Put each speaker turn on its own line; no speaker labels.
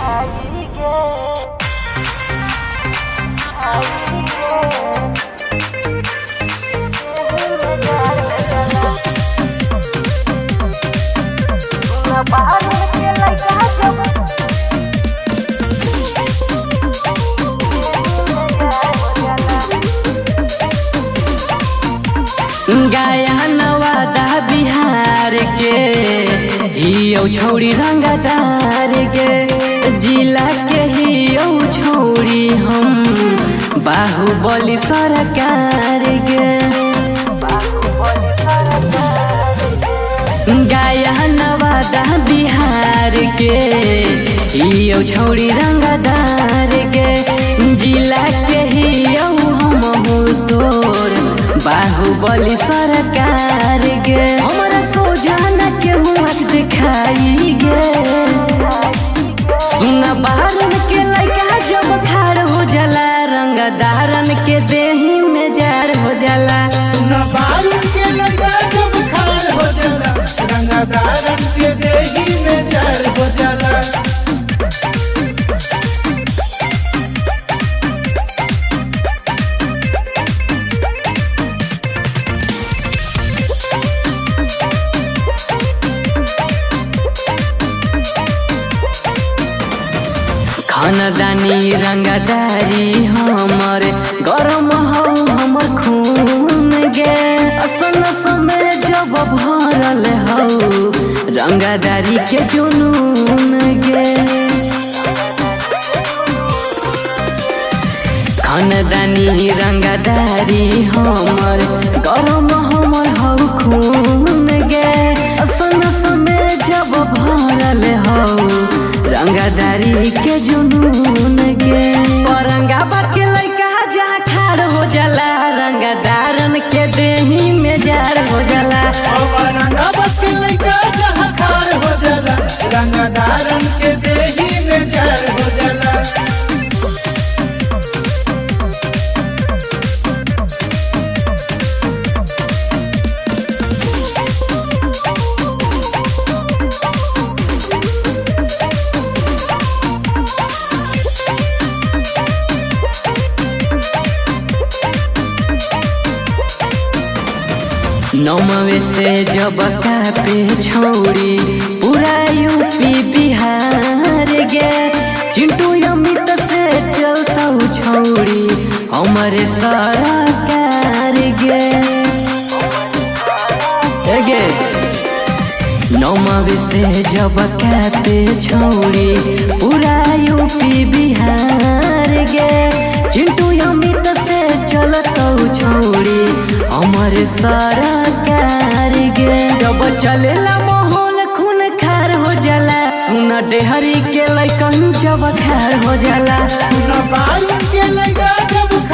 गाया नवादा बिहार के हियो छौड़ी रंगदार के जिला के हियो छौड़ी हम बाहुबली सरकार के गाया नवादा बिहार के हियो छौड़ी रंगदार के जिला के हियो हम तोर बाहुबली सरकार गे हमारा सोझाना के हुआ दिखाई गे सुना बारन के लड़का जब खाड़ हो जाला रंगदारन के देही में जार हो जाला
सुना बारन के लड़का जब खाड़ हो जाला रंगदारन के देही में जार हो जाला।
खानदानी रंगदारी हमर गरम हो हमर खून गे असन समय जब भरल हो रंगदारी के जुनून गे खानदानी रंगदारी हमर गरम हमर हो खून गे असन समय जब भरल हो रंगदारी के जुनून गे औरंगाबाद के लड़का जहाँ खाड़ हो जाला रंगदारन के देही में जार हो जाला
औरंगाबाद के लड़का जहाँ खाड़ हो जाला रंगदारन के देही में जार हो जाला।
नौमवे से जब कापे छौड़ी पूरा यूपी बिहार गे चिंटू अमित से चलता छौड़ी हमारे सरकार गे नौमवे से जब कापे छौड़ी पूरा यूपी बिहार गे चिंटू अमित से चलता छौड़ी हमारे सरकार गे जब चलेला माहौल खून खार हो जाला सुना डेहरी के लइकन जब खार हो जाला
सुना बारन के लड़का जब